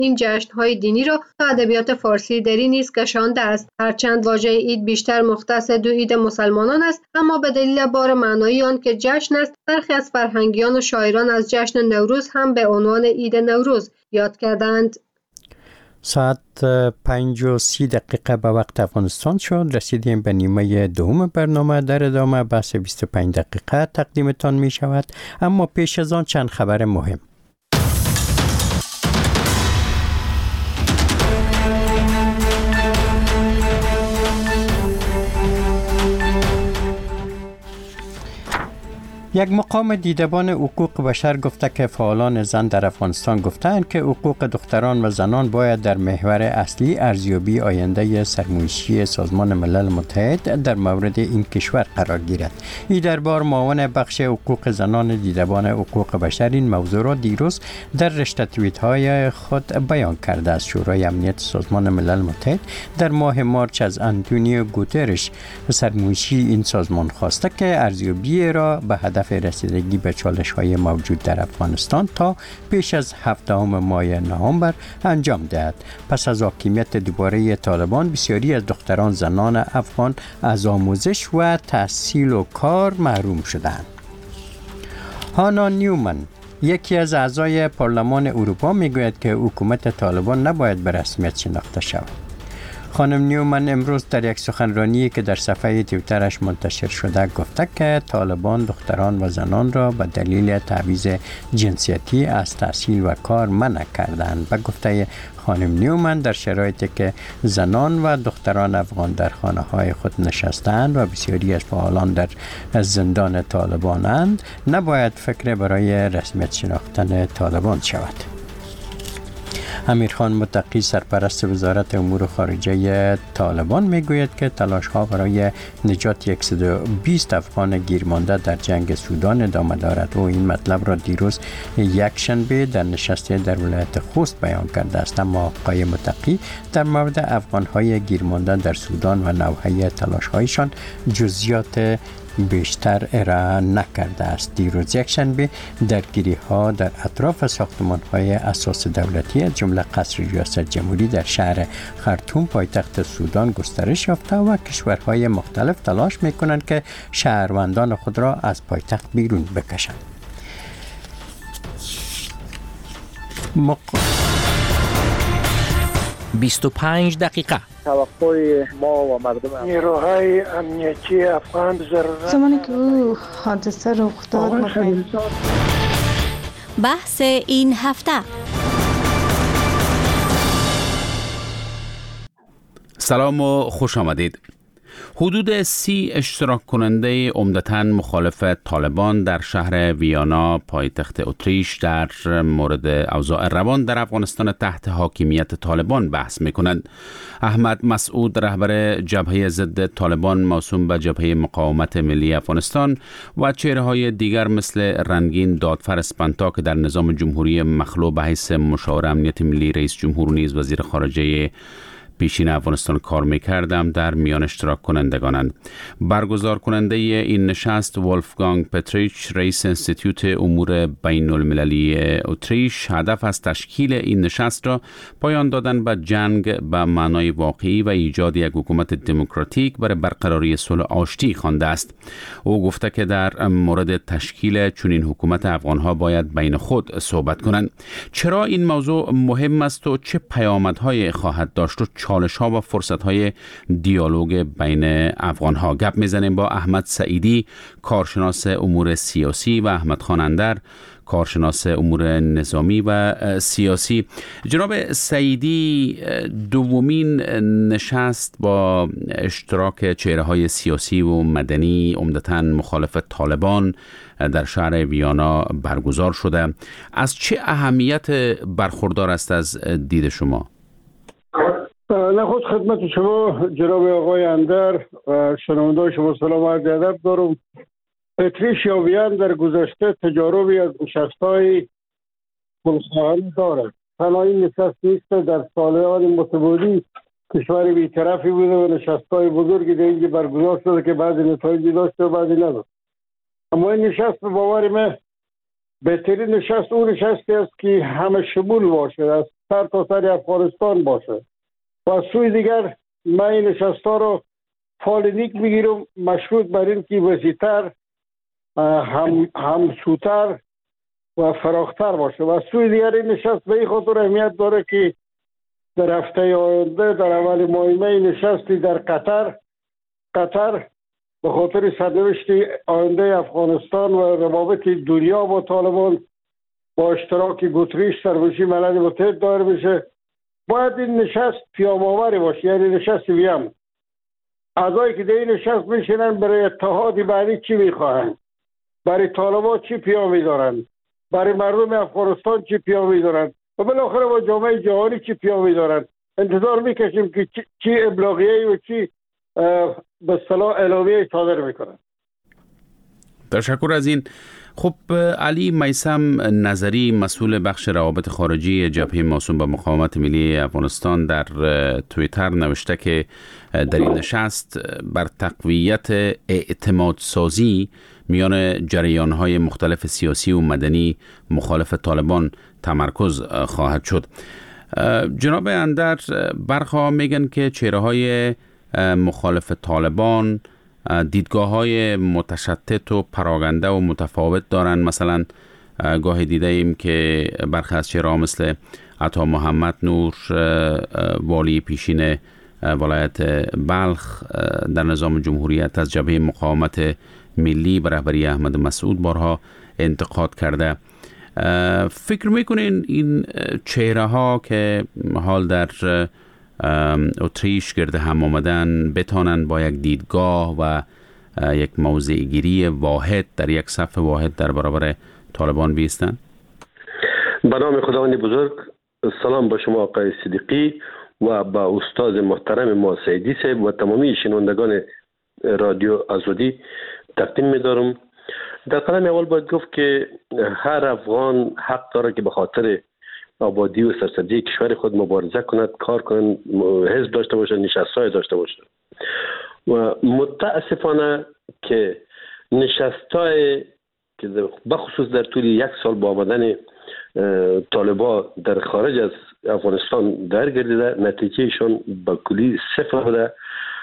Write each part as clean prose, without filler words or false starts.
این جشن‌های دینی را به ادبیات فارسی دری نیز کشانده است. هرچند واژه عید بیشتر مختص دو عید مسلمانان است، اما به دلیل بار معنایی آن که جشن است، برخی از فرهنگیان و شاعران از جشن نوروز هم به عنوان عید نوروز یاد کردند. ساعت 5:30 به وقت افغانستان شد. رسیدیم به نیمه دوم برنامه. در ادامه بحث 25 دقیقه تقدیمتان می شود، اما پیش از آن چند خبر مهم. یک مقام دیدبان حقوق بشر گفته که فعالان زن در افغانستان گفتند که حقوق دختران و زنان باید در محور اصلی ارزیابی آینده سرمایشی سازمان ملل متحد در مورد این کشور قرار گیرد. این دربار معاون بخش حقوق زنان دیدبان حقوق بشر این موضوع را دیروز در رشته توییت های خود بیان کرده است. شورای امنیت سازمان ملل متحد در ماه مارچ از آنتونیو گوترش سرمایشی این سازمان خواسته که ارزیابی را به هدف رسیدگی به چالش‌های موجود در افغانستان تا پیش از 7 ماه نوامبر انجام دهد. پس از حاکمیت دوباره طالبان، بسیاری از دختران زنان افغان از آموزش و تحصیل و کار محروم شدند. هانا نیومن، یکی از اعضای پارلمان اروپا، میگوید که حکومت طالبان نباید به رسمیت شناخته شود. خانم نیومن امروز در یک سخنرانی که در صفحه توییترش منتشر شده گفته که طالبان دختران و زنان را به دلیل تبعیض جنسیتی از تحصیل و کار منع کردند. به گفته خانم نیومن، در شرایطی که زنان و دختران افغان در خانه‌های خود نشستند و بسیاری از فعالان در زندان طالبانند، نباید فکر برای رسمیت شناختن طالبان شود. امیرخان متقی، سرپرست وزارت امور خارجه طالبان، میگوید که تلاش‌ها برای نجات 120 افغان گیرمانده در جنگ سودان ادامه دارد. و این مطلب را دیروز یکشنبه در نشست در ولایت خوست بیان کرده است. اما آقای متقی در مورد افغان‌های گیرمانده در سودان و نوعی تلاش‌هایشان جزئیات بیشتر ارائه نکرده است. دیروز یکشنبه درگیری‌ها در اطراف ساختمان‌های اساس دولتی از جمله قصر ریاست جمهوری در شهر خرطوم پایتخت سودان گسترش یافته و کشورهای مختلف تلاش می‌کنند که شهروندان خود را از پایتخت بیرون بکشند. 25 دقیقه توقع ما و مردم نیروهای امنیتی افغان زمانی که او حادثه رخ داد بحث این هفته. سلام و خوش آمدید. حدود 30 اشتراک کننده عمدتاً مخالف طالبان در شهر ویانا پایتخت اتریش در مورد اوضاع روان در افغانستان تحت حاکمیت طالبان بحث می‌کنند. احمد مسعود، رهبر جبهه ضد طالبان موسوم به جبهه مقاومت ملی افغانستان، و چهره‌های دیگر مثل رنگین دادفر اسپانتا که در نظام جمهوری مخلوع به حیث مشاور امنیت ملی رئیس جمهور نیز وزیر خارجه پیشین افغانستان کار می‌کردم در میان اشتراک کنندگانند. برگزار کننده این نشست ولفگانگ پتریچ، رئیس انستیتوت امور بین المللی اتریش، هدف از تشکیل این نشست را پایان دادن به جنگ به معنای واقعی و ایجاد یک حکومت دموکراتیک برای برقراری صلح آشتی خوانده است. او گفته که در مورد تشکیل چنین حکومت افغان‌ها باید بین خود صحبت کنند. چرا این موضوع مهم است و چه پیامدهای خواهد داشت و چالش‌ها و فرصت‌های دیالوگ بین افغان‌ها؟ گپ می‌زنیم با احمد سعیدی، کارشناس امور سیاسی، و احمد خان اندر، کارشناس امور نظامی و سیاسی. جناب سعیدی، دومین نشست با اشتراک چهره‌های سیاسی و مدنی عمدتاً مخالف طالبان در شهر ویانا برگزار شده. از چه اهمیت برخوردار است از دید شما؟ نخست خدمت شما جناب آقای اندر و شنوندگان شما سلام و عرض ادب دارم. اتریش یا وین در گذشته تجاربی از نشست‌های خودخواهانه دارد. تنها این نشست نیست، در سال‌های متمادی کشور بی‌طرفی بوده و نشست‌های بزرگی در اینجا برگزار شده که بعضی نتایجی داشته و بعضی نداشت. اما این نشست به باور من بهترین نشست اون نشستی است که همه شمول باشد، از سر تا سر افغانستان باشه. و از سوی دیگر من این نشست‌ها رو فال نیک میگیرم، مشروط بر این که وسیع‌تر، همسوتر و فراختر باشه. و از سوی دیگر این نشست به این خاطر اهمیت داره که در هفته آینده در اول ماه می نشستی در قطر به خاطر سرنوشت آینده افغانستان و روابط دنیا با طالبان با اشتراک گوتریش سربازی ملل متحد دایر بشه. باید این نشست پیام‌آوری باشه، یعنی نشست ویم. اعضایی که در این نشست میشینن برای اتحاد بعدی چی میخواهند، برای طالبان چی پیامی دارن، برای مردم افغانستان چی پیامی دارن و بالاخره با جامعه جهانی چی پیامی دارن. انتظار میکشیم که چی ابلاغیه‌ای و چی به اصطلاح اعلامیه صادر میکنن. تشکر از این. خب علی میثم نظری، مسئول بخش روابط خارجی جبهه موسوم به مقاومت ملی افغانستان، در توییتر نوشته که در این نشست بر تقویت اعتماد سازی میان جریان‌های مختلف سیاسی و مدنی مخالف طالبان تمرکز خواهد شد. جناب اندر، برخا میگن که چهره‌های مخالف طالبان دیدگاه‌های متشتت و پراگنده و متفاوت دارن. مثلا گاهی دیده ایم که برخی از چهره‌ها مثل عطا محمد نور، والی پیشین ولایت بلخ در نظام جمهوریت، از جبهه مقاومت ملی به رهبری احمد مسعود بارها انتقاد کرده. فکر میکنین این چهره‌ها که حال در اتریش گرد هم آمدن بتانن با یک دیدگاه و یک موضع گیری واحد در یک صف واحد در برابر طالبان بیستن؟ به نام خداوند بزرگ، سلام به شما آقای صدیقی و با استاد محترم ما سیدی صاحب و تمامی شنوندگان رادیو آزادی تقدیم می‌دارم. در قدم اول باید گفت که هر افغان حق داره که به خاطر آبادی و سرسبزی کشور خود مبارزه کند، کار کند، حزب داشته باشد، نشست‌های داشته باشد. و متاسفانه که نشست‌های که بخصوص در طول یک سال با آمدن طالبا در خارج از افغانستان درگردیده، نتیجهشون به کلی صفر بوده.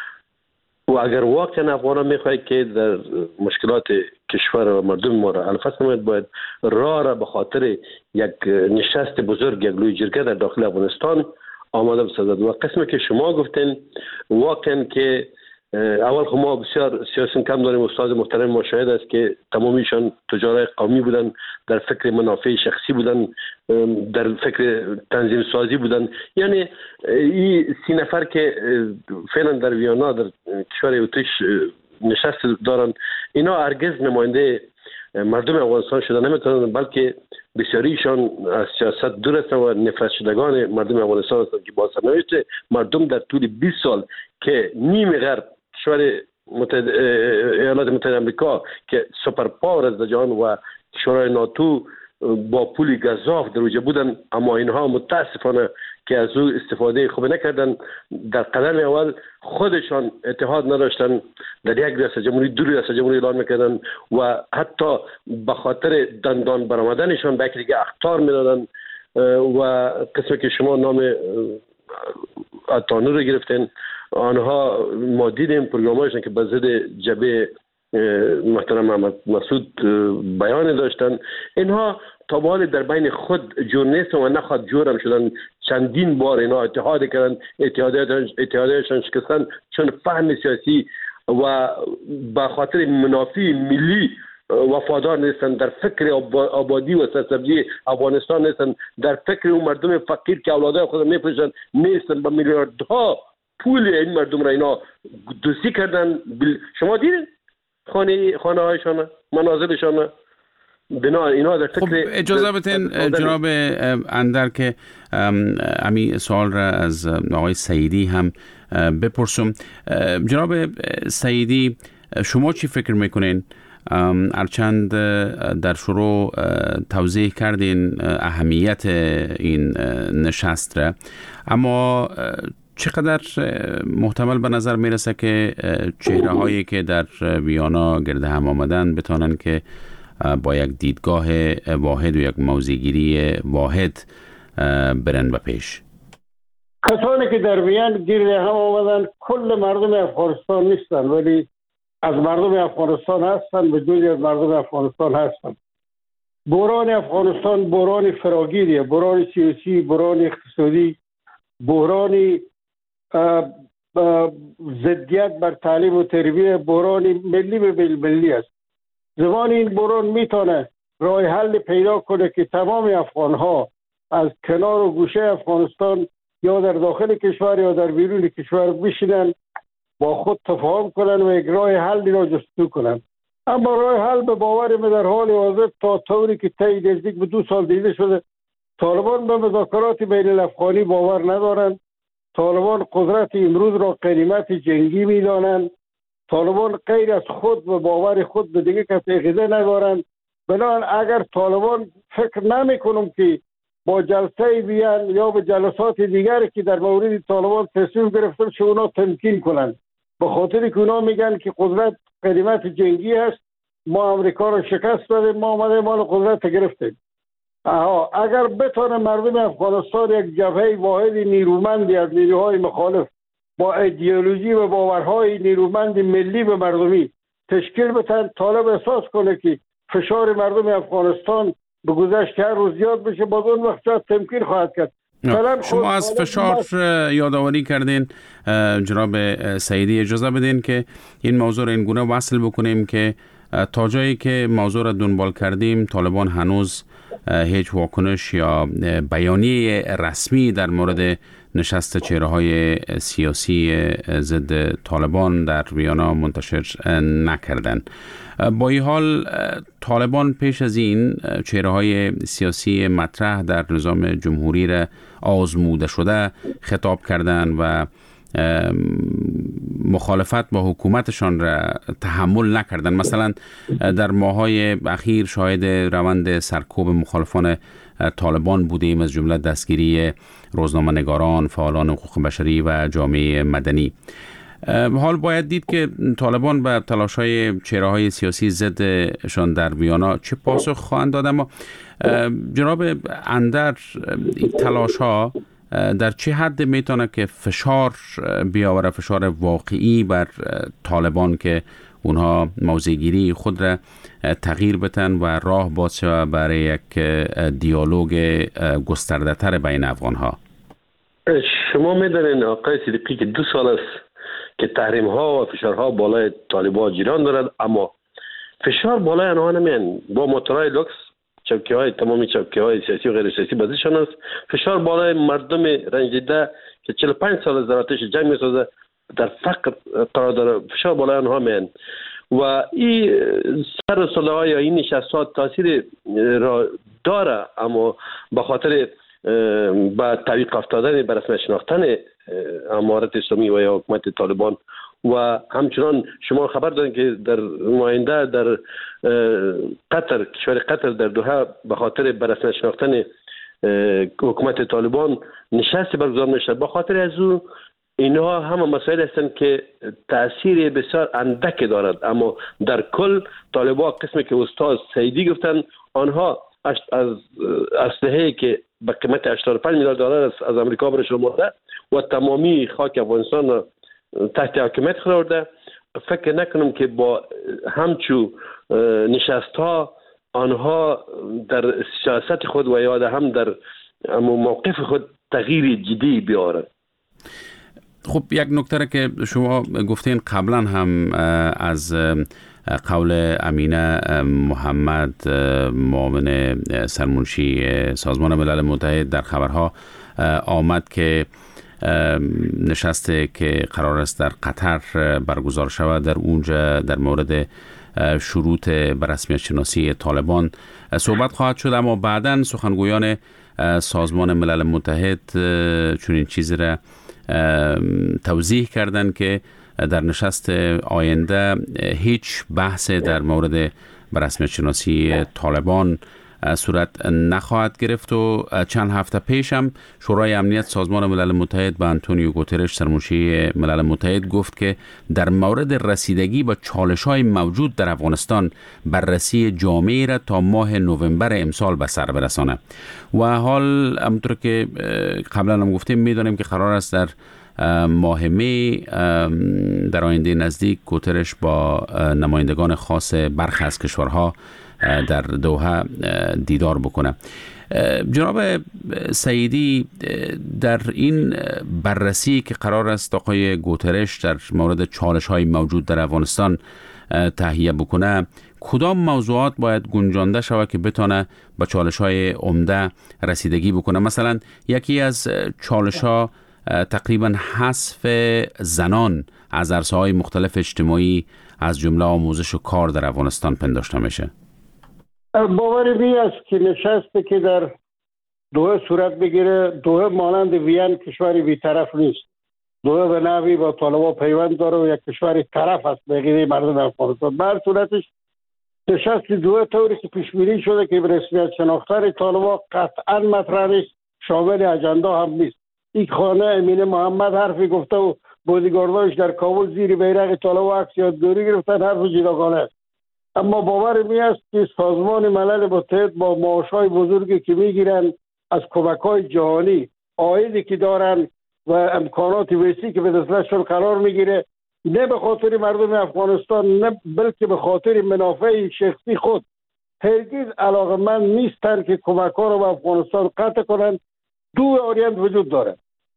و اگر واقعا افغان میخواهید که در مشکلات کشور و مردم ما را حل فصل نماید، باید راه را به خاطر یک نشست بزرگ، یک لوی جرگه در داخل افغانستان آماده بسازد. و قسمی که شما گفتین واقعا که اول خب ما بسیار سیاسی کم داریم. استاد محترم ما شاهد است که تمامیشان تجارای قومی بودن، در فکر منافع شخصی بودن، در فکر تنظیم سازی بودن. یعنی این 3 نفر که فعلا در ویانا در کشور اتریش نشست دارن، اینا هرگز نماینده مردم افغانستان شده نمیتونن، بلکه بسیاریشان از سیاست دور هستند و نفرت شدگان مردم افغانستان هستند که با سرنوشت مردم در طول 20 سال که نیم غرب کشور ایالات متحده آمریکا که سوپر پاور از جهان و شورای ناتو با پول گزاف در اوجه بودن، اما اینها متاسفانه که از او استفاده خوب نکردن. در قدم اول خودشان اتحاد نداشتن، در یک ریاست جمهوری 2 ریاست جمهوری اعلان میکردن و حتی به خاطر دندان برآمدنشان به یک دیگه اخطار میدادن. و قسمی که شما نام عطانور رو گرفتین، آنها ما دیدیم پروگرامایشون که به ضد جبهه محترم احمد مسعود بیان داشتن. اینها تا به حال در بین خود جور نیستن و نخواد جور هم شدن. چندین بار اینا اتحاد کردن، اتحادیشان شکستن چون فهم سیاسی و به خاطر منافع ملی وفادار نیستن، در فکر آبادی و سرسبزی افغانستان نیستن، در فکر اون مردم فقیر که اولادای خود میفروشن نیستن. با میلیاردها پول این مردم را اینا دوستی کردن. شما دیدین خانه هایشان، منازلشان، بنا اینا در فکر. خب اجازه بدین جناب اندر که امی سوال را از آقای سعیدی هم بپرسم. جناب سعیدی، شما چی فکر میکنین؟ هرچند در شروع توضیح کردین اهمیت این نشست را، اما چقدر محتمل به نظر میرسه که چهره هایی که در ویانا گرد هم آمدن بتانن که با یک دیدگاه واحد و یک موضع‌گیری واحد برن به پیش؟ کسانی که در میان گیر هم آمدن کل مردم افغانستان نیستن، ولی از مردم افغانستان هستن، به جزی از مردم افغانستان هستن. بحران افغانستان بحران فراگیریه، بحران سیاسی، بحران اقتصادی، بحران ضدیت بر تعلیم و تربیه، بحران ملی به ملی است. زمان این بحران میتونه راه حل پیدا کنه که تمام افغان ها از کنار و گوشه افغانستان یا در داخل کشور یا در بیرون کشور بشینن، با خود تفاهم کنن و یک راه حل را جستجو کنن. اما راه حل به باور من در حال حاضر تا طوری که طی نزدیک به 2 سال دیده شده، طالبان به مذاکرات بین الافغانی باور ندارند. طالبان قدرت امروز را غنیمت جنگی می‌دانند. طالبان غیر از خود و باور خود به دیگه کسی عقیده ندارند. بنابراین اگر طالبان فکر نمی‌کنم که با جلسه بیان یا به جلسات دیگری که در مورد طالبان تصمیم گرفته شده اونا تمکین کنند، به خاطر که اونا میگن که قدرت غنیمت جنگی هست، ما امریکا رو شکست دادیم، ما آمده مال قدرت گرفتیم. اگر بتونه مردم افغانستان یک جبهه واحد نیرومندی از نیروهای مخالف با ایدئولوژی و باورهای نیرومند ملی به مردمی تشکیل بدن، طالب احساس کنه که فشار مردم افغانستان به گذشت هر روز زیاد بشه، باز اون وقت شاید تمکین خواهد کرد. شما از فشار یادآوری کردین جناب سعیدی. اجازه بدین که این موضوع را این گونه وصل بکنیم که تا جایی که موضوع را دنبال کردیم طالبان هنوز هیچ واکنش یا بیانیه رسمی در مورد نشست چهره‌های سیاسی ضد طالبان در ویانا منتشر نکردند. با این حال طالبان پیش از این چهره‌های سیاسی مطرح در نظام جمهوری را آزموده شده خطاب کردند و مخالفت با حکومتشان را تحمل نکردند. مثلا در ماه‌های اخیر شاهد روند سرکوب مخالفان طالبان بودیم، از جمله دستگیری روزنامه‌نگاران، فعالان حقوق بشری و جامعه مدنی. حال باید دید که طالبان به تلاش‌های چهره‌های سیاسی ضدشان در ویانا چه پاسخ خواهند داد. اما جناب اندر، این تلاش‌ها در چه حد میتونه که فشار بیاوره، فشار واقعی بر طالبان که اونها موضع‌گیری خود را تغییر بدن و راه باز شود برای یک دیالوگ گسترده تر بین افغان‌ها؟ شما میدانید آقای صدیقی که 2 سال است که تحریم ها و فشارها بالای طالبان جریان دارد، اما فشار بالای آنها نمیان. با موتورهای لوکس، تمامی چوکی‌های سیاسی و غیر سیاسی بازیشان است. فشار بالای مردم رنجیده که 45 سال از آتش جنگ میسازه، در فقر قرار داره، فشار بالای آنها میان. و این سر صلح‌ها یا این نشست‌ها تاثیر را داره، اما به خاطر با تعویق افتادن به رسمیت شناختن امارت اسلامی و یا حکومت طالبان و همچنان شما خبر دارید که در نماینده در قطر، کشور قطر در دوحه به خاطر به رسمیت شناختن حکومت طالبان نشست برگزار میشه. به خاطر از او اینها همه مسائل هستند که تأثیر بسیار اندک دارد، اما در کل طالبان قسمی که استاد سعیدی گفتن، آنها از اسلحه‌ای که به قیمت 85 میلیارد دلار از امریکا برش آمده و تمامی خاک افغانستان را تحت حاکمیت قرار داده، فکر نکنم که با همچو نشست ها آنها در سیاست خود و یا هم در موقف خود تغییر جدی بیارن. خب یک نکته که شما گفتین قبلا هم از قول امینه محمد، معاون سرمنشی سازمان ملل متحد، در خبرها آمد که نشسته که قرار است در قطر برگزار شود، در اونجا در مورد شروط به رسمیت شناسی طالبان صحبت خواهد شد. اما بعداً سخنگویان سازمان ملل متحد چنین چیزی را توضیح کردند که در نشست آینده هیچ بحث در مورد به رسمیت شناسی طالبان صورت نخواهد گرفت و چند هفته پیش هم شورای امنیت سازمان ملل متحد به آنتونیو گوترش سرمنشی ملل متحد گفت که در مورد رسیدگی با چالش‌های موجود در افغانستان بررسی جامعی را تا ماه نوامبر امسال به سر برسانه و حال همونطور که قبلا هم گفتیم می‌دانیم که قرار است در ماه می در آینده نزدیک گوترش با نمایندگان خاص برخی از کشورها در دوحه دیدار بکنه. جناب سعیدی، در این بررسی که قرار است آقای گوترش در مورد چالش‌های موجود در افغانستان تهیه بکنه، کدام موضوعات باید گنجانده شود که بتونه با چالش‌های عمده رسیدگی بکنه؟ مثلا یکی از چالش‌ها تقریبا حذف زنان از عرصه‌های مختلف اجتماعی از جمله آموزش و کار در افغانستان پنداشته میشه. باور می است که نشسته که در دوحه صورت بگیره، دوحه مانند وین کشوری بی‌طرف نیست. دوحه به نحوی با طالبان پیوند داره و یک کشوری طرف است به غیر مردم افغانستان. به هر صورتش نشست دوحه طوری که پیش بینی شده که به رسمیت شناختن طالبان قطعا مطرح نیست، شامل اجندا هم نیست. این خانه امین محمد حرفی گفته و بودیگارداش در کابل زیر بیرق طالبان عکس یادگاری گرفتن، حرف جداگانه است. اما باور می است که سازمان ملل متحد با معاش‌های بزرگی که میگیرن از کمک‌های جهانی، عایدی که دارن و امکانات وسیعی که به دستشون قرار میگیره، نه به خاطر مردم افغانستان نه بلکه به خاطر منافع شخصی خود هرگز علاقه‌مند نیستن که کمک‌ها رو به افغانستان قطع کنن. دو آریند وجود داره.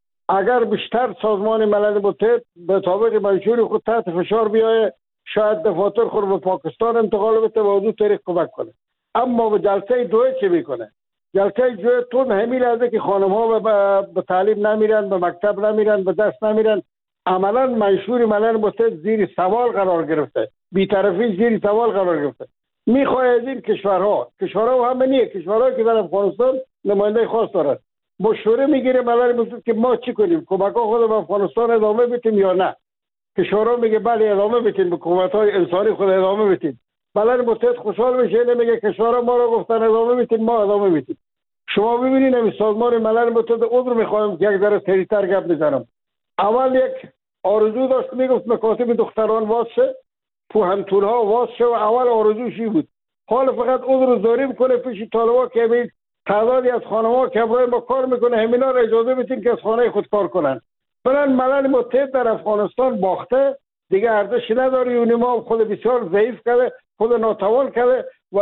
اگر بیشتر سازمان ملل متحد به طابق منشور خود تحت فشار بیایه، شاید دفاتر خود به پاکستان انتقال بده و از اون طریق کمک کنه. اما به جلسه دوحه چه میکنه؟ جلسه دوحه تون همین لحظه که خانم ها به تعلیم نمیرن، به مکتب نمیرن، به درس نمیرن، عملا منشور ملل متحد زیر سوال قرار گرفته، بی‌طرفی زیر سوال قرار گرفته. میخواد از این کشورها همه نیه، کشورهایی که در افغانستان نماینده خاص دارن، مشوره میگیره ملل متحد که ما چی کنیم، کمک‌ها خود به افغانستان ادامه بدیم یا نه. کشورها میگه بله ادامه بدیم، به حکومت‌های انسانی خود ادامه بدیم. ملل متحد خوشحال میشه، نمیگه کشورها ما رو گفتن ادامه بدیم، ما ادامه بدیم. شما ببینید همین سازمان ملل متحد عذر میخوایم که یک ذره سریعتر گپ بزنم. اول یک آرزو داشت، میگفت مکاتب دختران واز شه، پوهنتون‌ها واز شه و اول آرزوش این بود. حال فقط عذر زاری میکنه پیش طالبان که همین تعدادی از خانم‌ها که برای ما کار میکنه همینا رو اجازه بدین که از خانه خود کار کنن. بلند ملل متحد در افغانستان باخته، دیگه ارزشی نداره. یونیما خود بسیار ضعیف کرده، خود ناتوان کرده و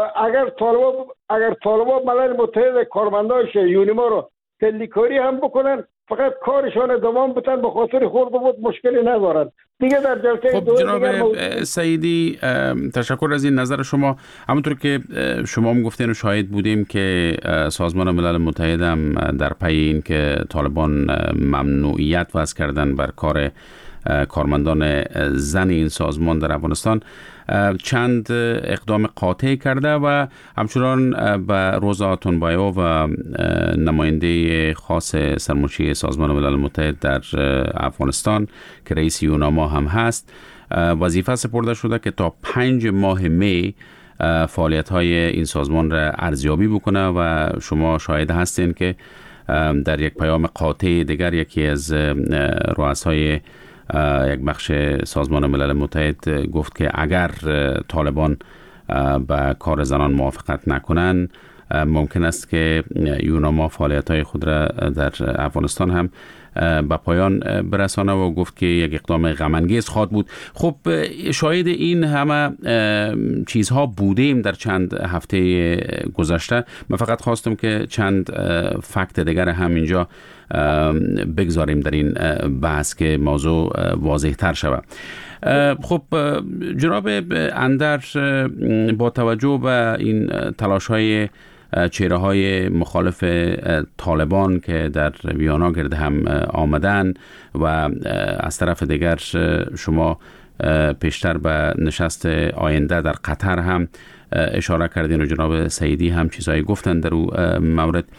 اگر طالبان ملل متحد کارمنداش یونیما رو تلیکاری هم بکنن، فقط کارشان ادامه بدن، به خاطر خورد و بود مشکلی ندارن دیگه. در جلسه خب جناب سعیدی، تشکر از این نظر شما. همونطور که شما هم گفتین و شاهد بودیم که سازمان ملل متحد هم در پی این که طالبان ممنوعیت وضع کردن بر کار کارمندان زن این سازمان در افغانستان چند اقدام قاطع کرده و همچنان به روزا آتونبایو و نماینده خاص سرمنشی سازمان ملل متحد در افغانستان که رئیس یوناما هم هست وظیفه سپرده شده که تا 5 ماه می فعالیت‌های این سازمان را ارزیابی بکنه و شما شاهد هستین که در یک پیام قاطع دیگر یکی از رؤسای یک بخش سازمان ملل متحد گفت که اگر طالبان به کار زنان موافقت نکنن ممکن است که یوناما فعالیت‌های خود را در افغانستان هم به پایان برسانه و گفت که یک اقدام غم‌انگیز خواهد بود. خب شاهد این همه چیزها بودیم در چند هفته گذشته. من فقط خواستم که چند فکت دیگر هم اینجا بگذاریم در این بحث که موضوع واضح تر شود. خب جناب اندر، با توجه به این تلاش‌های چهره‌های مخالف طالبان که در ویانا گرد هم آمدن و از طرف دیگر شما پیشتر به نشست آینده در قطر هم اشاره کردین و جناب سعیدی هم چیزایی گفتن در اون مورد،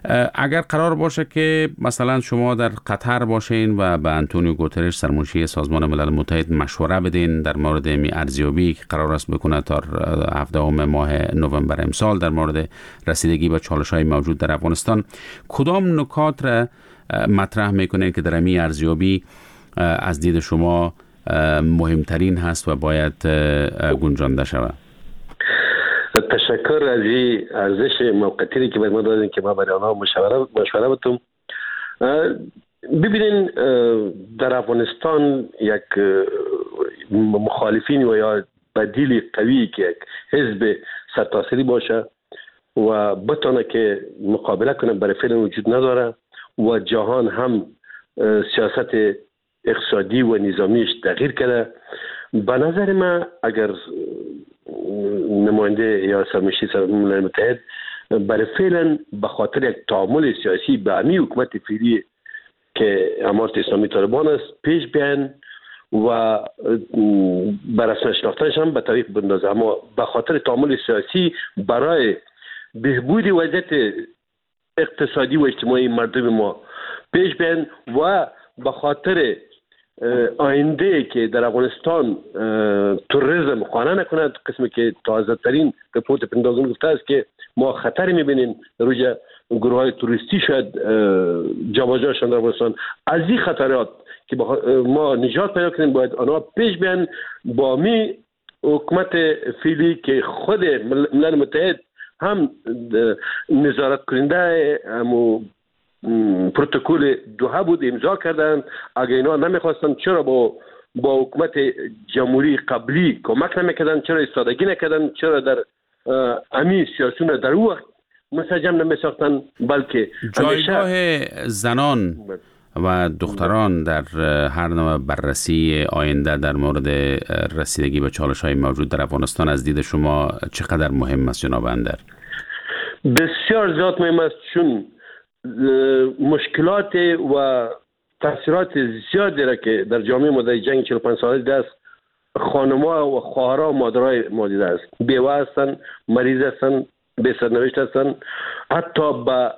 اگر قرار باشه که مثلا شما در قطر باشین و به انتونیو گوترش سرمنشی سازمان ملل متحد مشوره بدین در مورد می ارزیابی که قرار است بکنه تا 17 ماه نوامبر امسال در مورد رسیدگی به چالش‌های موجود در افغانستان، کدام نکات را مطرح میکنه که در می ارزیابی از دید شما مهمترین هست و باید گنجانده شود؟ تشکر از این ارزش موقتی که ما دادین که ما برای آنها مشوره بتم. ببینین در افغانستان یک مخالفین و یا بدیل قوی که یک حزب سرتاسری باشه و بتونه که مقابله کنه برای فعل وجود نداره و جهان هم سیاست اقتصادی و نظامیش تغییر کرده. به نظر من اگر نماینده یا سرمنشی ملل متحد برای فعلا به خاطر یک تعامل سیاسی به امی حکومت فعلی که امارت اسلامی طالبان است پیش بیان و بر رسم شناختنش هم به طریق بندازه، اما به خاطر تعامل سیاسی برای بهبود وضعیت اقتصادی و اجتماعی مردم ما پیش بیان و به خاطر آینده که در افغانستان توریسم خانه نکند، قسمی که تازه ترین رپورت پنتاگون گفته است که ما خطر میبینیم روی گروه های توریستی شاید جابجاشان در افغانستان. از این خطرات که ما نجات پیدا کنیم باید آنها پیش بیان با می حکومت فعلی که خود ملل متحد هم نظارت کننده پروتکل دوحه بود امضا کردن. اگر اینا نمیخواستن چرا با حکومت جمهوری قبلی کمک نمیکردن؟ چرا ایستادگی نکردن؟ چرا در امی سیاسیون در او وقت منسجم نمیساختن؟ بلکه جایگاه زنان و دختران در هر نوع بررسی آینده در مورد رسیدگی به چالش‌های موجود در افغانستان از دید شما چقدر مهم است جناب اندر؟ بسیار زیاد مهم است، چون مشکلات و تاثیرات زیادی را که در جامعه ما در جنگ 45 ساله دست خانم‌ها و خواهرها و مادرای ما دیده است. بیوه هستند، مریض هستند، به سرنوشت هستند، حتی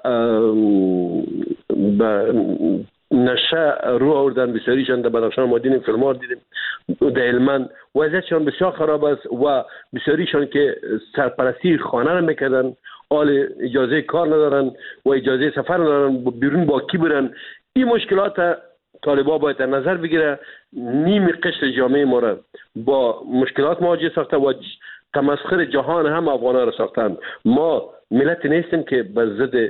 به نشه رو آوردن بسیاریشان. در بدخشان ما دیدیم، فیلم‌ها دیدیم، در هلمند وضعیتشان بسیار خراب است و بسیاریشان که سرپرستی خانه را میکردن حال اجازه کار ندارن و اجازه سفر ندارن، بیرون با کی برن. این مشکلات طالبان باید در نظر بگیره. نیم قشر جامعه ما را با مشکلات مواجه ساخته و تمسخر جهان هم افغان‌ها را ساختن. ما ملت نیستیم که به ضد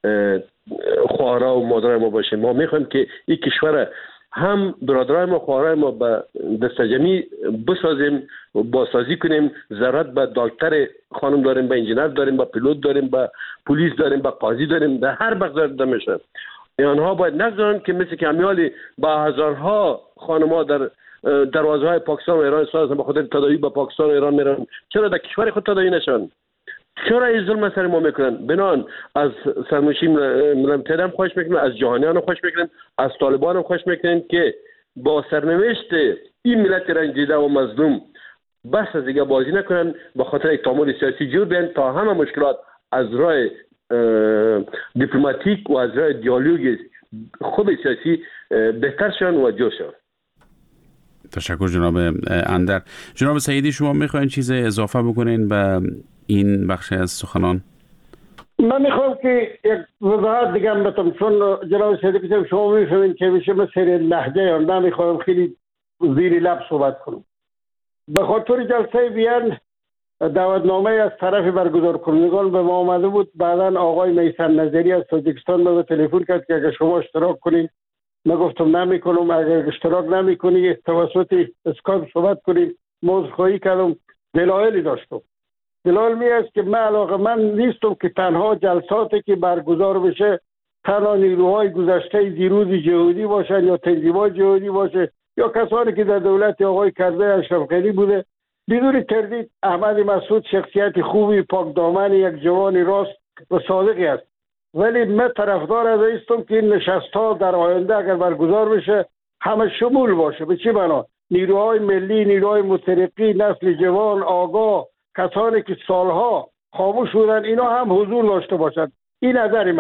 خواهرها و مادرای ما باشیم. ما میخوایم که این کشور هم برادرای ما خواهرای ما به دست جمعی بسازیم، بازسازی کنیم. ضرورت به دکتر خانم داریم، به انجینر داریم، به پیلوت داریم، به پلیس داریم، به قاضی داریم، در هر بخش داریم. آنها باید نگذارن که مثل که امیالی با هزارها خانم‌ها در دروازه‌های پاکستان و ایران استاد به خاطر تداوی به پاکستان و ایران میرن. چرا در کشور خود تداوی نشن؟ چرا این ظلم سر ما میکنن؟ بنان از سرمنشی ملل متحد هم خواهش میکنیم، از جهانیان هم خواهش میکنیم، از طالبان هم خواهش میکنیم که با سرنوشت این ملت رنجیده و مظلوم بس از دیگه بازی نکنن، به خاطر یک تعامل سیاسی جور بیان تا همه مشکلات از راه دیپلماتیک و از راه دیالوگ خوب سیاسی بهتر شون و جور شون. تشکر جناب اندر. جناب سعیدی، شما میخواین چیز اضافه بکنین به این بخش از سخنان؟ من میخوام که یک وضاحت دیگه هم بتم، چون جناب سعیدی که شما میفهمین که میشه مثل لهجه یا نمیخوام خیلی زیر لب صحبت کنم. به خاطر جلسه وین دعوتنامه از طرف برگزار کنندگان به ما آمده بود. بعداً آقای میثم نظری از تاجیکستان به تلفن کرد که اگر شما اشتراک کنید. من گفتم نمیکنم. اگر اشتراک نمیکنی توسط اسکایپ صحبت کنید. عذرخواهی کردم. دلایلی داشتم. دلایل می است که من علاقه‌مند نیستم که تنها جلساتی که برگزار بشه تنها نیروهای گذشته دیروز جهادی باشن یا تنظیمات جهادی باشه یا کسانی که در دولت آقای کرزی اشرف غنی بوده. بدون تردید احمد مسعود شخصیت خوبی، پاک دامن، یک جوان راست و صادقی است. ولی من طرفدار از هستم که این نشست‌ها در آینده اگر برگزار بشه همه شمول باشه. به چی معنا؟ نیروهای ملی، نیروهای مترقی، نسل جوان آگاه، کسانی که سالها خاموش بودن، اینا هم حضور داشته باشند. این نظر من است.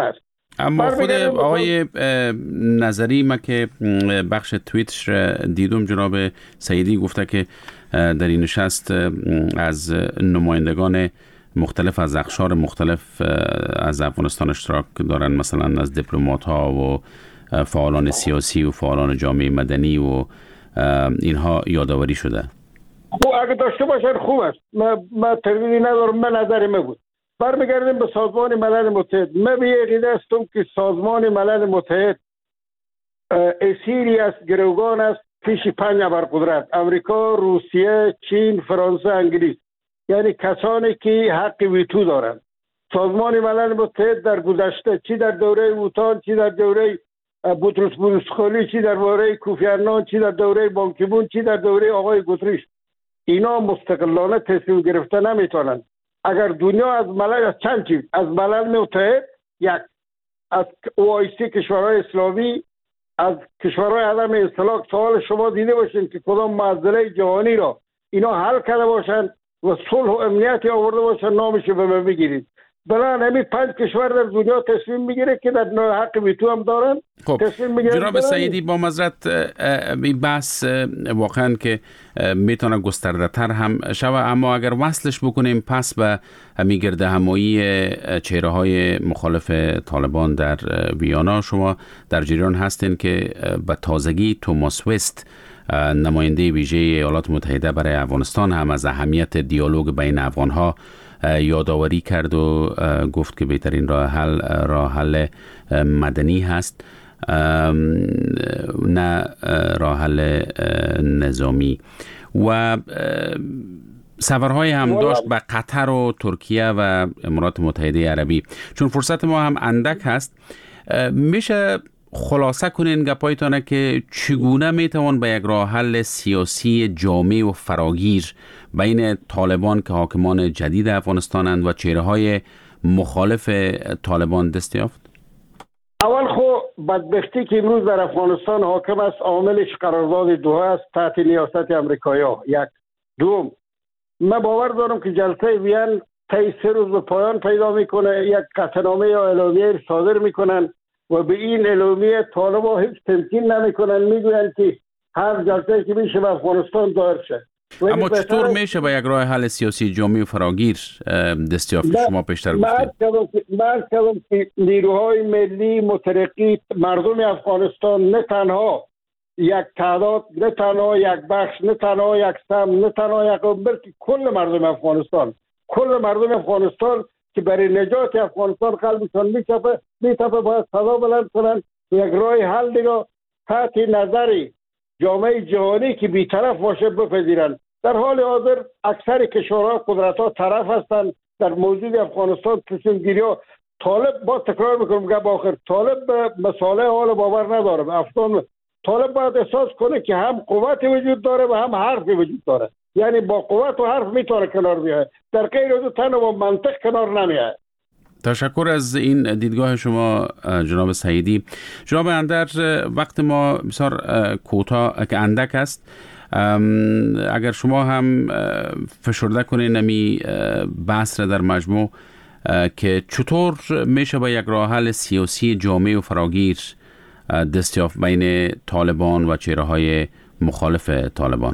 اما خود آقای نظری ما که بخش توییتش دیدم جناب سعیدی گفته که در این نشست از نمایندگان مختلف از اقشار مختلف از افغانستان اشتراک دارن، مثلا از دیپلمات ها و فعالان سیاسی و فعالان جامعه مدنی و اینها یادآوری شده. خب اگه داشته باشن خوب است، من تردیدی ندارم، من نظر من بود. برمیگردیم به سازمان ملل متحد. من به عقیده هستم که سازمان ملل متحد اسیری است، گروگان است پیش 5 ابرقدرت: امریکا، روسیه، چین، فرانسه، انگلیس، یعنی کسانی که حق ویتو دارند. سازمان ملل متحد در گذشته، چی در دوره اوتان، چی در دوره بوتروس بروسخولی، چی در دوره کوفی عنان، چی در دوره بانکیمون، چی در دوره آقای گوتریش، اینا مستقلانه تصمیم گرفته نمیتونن. اگر دنیا از ملل، از چند چیز، از ملل متحد، یک، از OIC کشورهای اسلامی، از کشورهای عدم اصطلاح، سوال شما دیده باشین که کدام معضله جهانی را اینا حل کرده باشن و صلح و امنیتی آورده باشن، نامش به من بگیرید. بلان همین 5 کشور در دنیا تصمیم میگیره که در حق ویتو هم دارن. خب جناب سعیدی، با معذرت این بحث واقعا که میتونه گسترده تر هم شوه، اما اگر وصلش بکنیم پس به همین گرد همایی چهره های مخالف طالبان در ویانا، شما در جریان هستین که به تازگی توماس وست نماینده ویژه ایالات متحده برای افغانستان هم از اهمیت دیالوگ بین افغانها یادآوری کرد و گفت که بهترین راه حل مدنی هست، نه راه حل نظامی. و سفرهای هم داشت به قطر و ترکیه و امارات متحده عربی. چون فرصت ما هم اندک هست، میشه خلاصه کنین گپایتانه که چگونه میتوان به یک راه حل سیاسی جامع و فراگیر بین طالبان که حاکمان جدید افغانستانند و چهره‌های مخالف طالبان دست یافت؟ اول خو بدبختی که امروز در افغانستان حاکم است، عاملش قرارداد دوحه است تحت نیاست امریکایی‌ها. یک. دوم، من باور دارم که جلسه وین طی 3 روز به پایان پیدا میکنه، یک قطعنامه یا اعلامیه صادر میکنن و به این اعلامیه طالبا هیچ تمکین نمیکنن، میگوین که هر جلسه که میشه به افغانستان دایر شه. اما چطور میشه به یک راه حل سیاسی جامع و فراگیر دست یافت؟ شما پیشتر گفتید. من کردم که نیروهای ملی مترقی مردم افغانستان نه تنها یک تعداد، نه تنها یک بخش، نه تنها یک سم، نه تنها یک قوم، بلکه کل مردم افغانستان که برای نجات افغانستان قلبشان میتفه باید صدا بلند کنن، یک راه حل دیگه تحت نظر جامعه جهانی که بی‌طرف باشه بپذیرن. در حال حاضر اکثر کشورها قدرت‌ها طرف هستند در موضوع افغانستان. تصمیم گیری‌ها طالب، با تکرار میکنم گپ آخر، طالب به مصالح حال باور نداره. افغان طالب باید احساس کنه که هم قوت وجود داره و هم حرف وجود داره، یعنی با قوت و حرف میتونه کنار بیاد، در غیر از تن و منطق کنار نمیاد. تشکر از این دیدگاه شما جناب سعیدی. جناب اندر، وقت ما بسیار کوتاه که اندک است، اگر شما هم فشرده کنین نمی بحث را در مجموع که چطور میشه با یک راه حل سیاسی جامع و فراگیر دست یافت بین طالبان و چهره‌های مخالف طالبان؟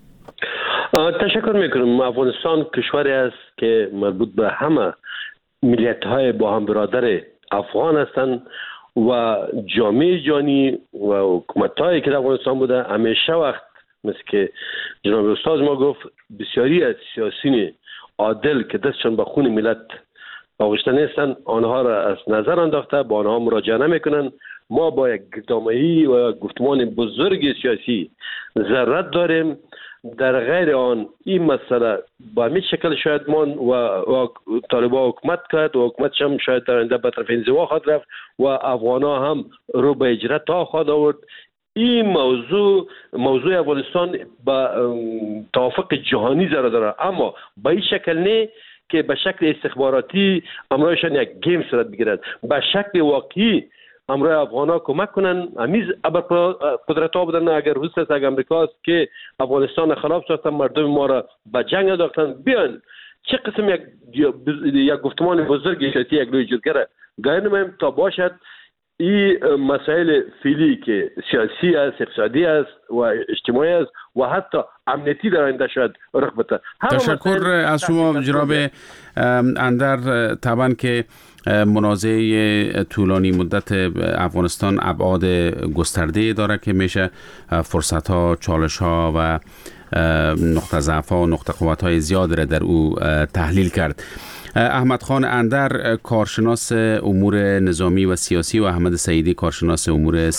تشکر میکنم. افغانستان کشوری است که مربوط به همه ملیت‌های با هم برادر افغان هستند و جامعه جهانی و حکومت‌هایی که در افغانستان بوده همیشه وقت مثل که جناب استاد ما گفت بسیاری از سیاسیون عادل که دستشان به خون ملت آغشته نیستند آنها را از نظر انداخته، با آنها مراجعه نمیکنند. ما با یک گفتمانی و گفتمان بزرگ سیاسی ضرورت داریم. در غیر آن این مسئله با همین شکل شاید و طالبان حکومت کرد و حکومتش هم شاید در آینده به طرف انزوا خواهد رفت و افغان‌ها هم رو به اجرت تا خواهد آورد. این موضوع افغانستان با توافق جهانی ضرورت داره، اما با این شکل نه که به شکل استخباراتی امرایشان یک گیم صورت بگیرد، به شکل واقعی امروی افغان‌ها کمک کنن. همیز قدرت‌ها بودن، اگر روس است، اگر امریکا است که افغانستان خراب ساختن، مردم ما را به جنگ انداختن، بیان چه قسم یک گفتمان بزرگ سیاسی یک روی جرگه گاهی نمیم تا باشد این مسائل فعلی که سیاسی است، اقتصادی است و اجتماعی است و حتی امنیتی در آینده شاید رخ بده. تشکر از شما جناب اندر. طبعا که منازعه طولانی مدت افغانستان ابعاد گسترده داره که میشه فرصت ها، چالش ها و نقطه ضعف ها و نقطه قوت های زیاد را در او تحلیل کرد. احمد خان اندر، کارشناس امور نظامی و سیاسی، و احمد سعیدی، کارشناس امور